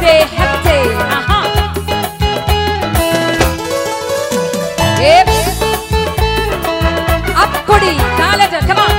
කුඩේ හැත්තේ අප්කොඩි තාලෙට come on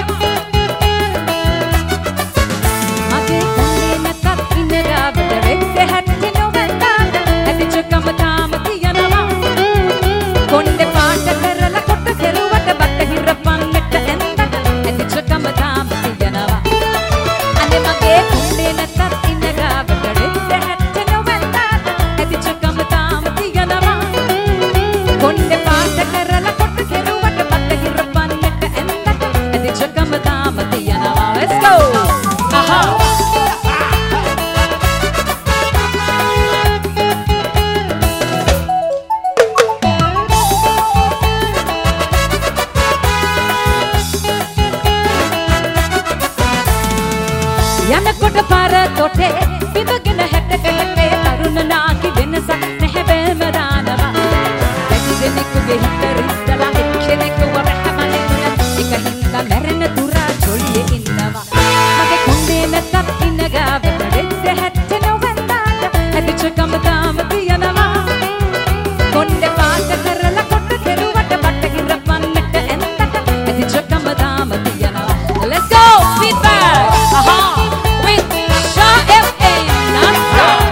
මගේ කොණ්ඩේ නැතත් ඉන්න ගාවට වෙද්ද හැත්තේ නොවැන්දා ඇතිචකම තාම තියනවා කොණ්ඩේ පාට කරලා කොට කෙරුවට බටහිර පන්නට එන්නට ඇතිචකම තාම තියනවා අනේ මගේ කොණ්ඩේ නැතත් ඉන්න ගාවට වෙද්ද හැත්තේ නොවැන්දා ඇතිචකම තාම තියනවා කොණ්ඩේ පාට කරලා කොට කෙරුවට බටහිර පන්නට එන්නට ඇතිචකම තාම තියනවා let's go යනකොට පාර තොටේ විමගෙන හැටකටේ තරුණ නාකි වෙනසක් නැහැ බෑම දානවා වැඩි දෙනෙකුගේ හිත රිස්සලා එක්කෙනෙකුව රහමනේ තුන එක හින්දා මැරෙන තුරා ජොලියේ ඉන්නවා මගේ කොණ්ඩේ නැත්තත් ඉන්න ගාවට වෙද්ද හැත්තේ නොවැන්දාට ඇතිචකම තාම තියනවා කොණ්ඩේ පාට කරලා කොට කෙරුවට බටහිර පන්නට එන්නට ඇතිචකම තාම තියනවා let's go feedback with Shah FM non-stop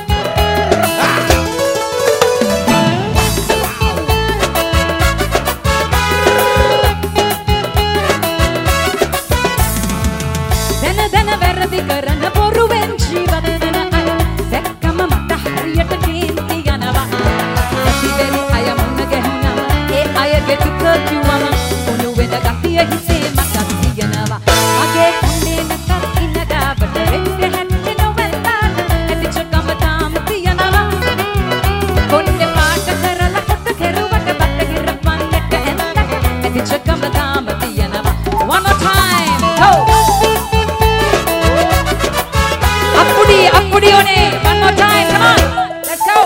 දන වැරදි කරන බොරුවෙන් ජීවත් වෙන අය දැක්කම මට හරියට කේන්ති යනවා ඇතිවෙරි අය මුණ ගැහුණා ඒ අයගේ දුක කිව්වම උණු වෙන ගතිය හිතේ මට තියෙනවා මගේ කොණ්ඩේ නැතත් ඉන්න ගාවට වෙද්ද හැත්තේ නොවැන්දාට ඇතිචකම තාම තියනවා කොණ්ඩේ පාට කරලා කොට කෙරුවට බටහිර පන්නට එන්නට ඇතිචකම තාම තියනවා one more time go Appudi one one more time come on let's go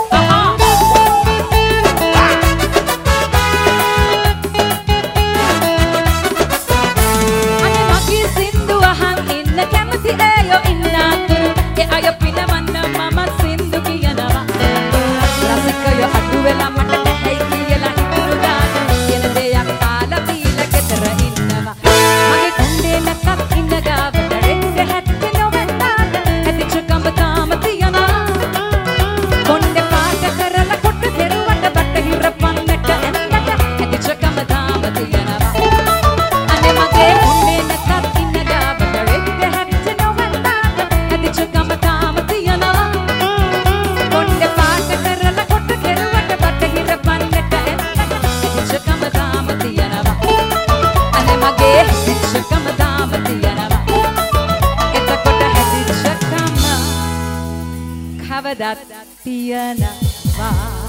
ane magi sindu ahan inna kemathi ayo inna turu e ayo pinamanna mama sindu kiyanawa rasikayo adu wela mata nahai kiyala hituru daana kiyana deyak taala dila gedara innawa mage konde nakat inna gawata redde hatte nowendaata ඇතිචකම තාම තියනවා කොණ්ඩේ පාට කරලා කොට කෙරුවට බටහිර පන්නට එන්නට ඇතිචකම තාම තියනවා අනේ මගේ කොණ්ඩේ නැතත් ඉන්න ගාවට වෙද්ද හැත්තේ නොවැන්දාට ඇතිචකම තාම තියනවා කොණ්ඩේ පාට කරලා කොට කෙරුවට බටහිර පන්නට එන්නට ඇතිචකම තාම තියනවා අනේ මගේ ඇතිචකම තාම තියනවා එතකොට හැදිච්චකම කවදත් තියනවා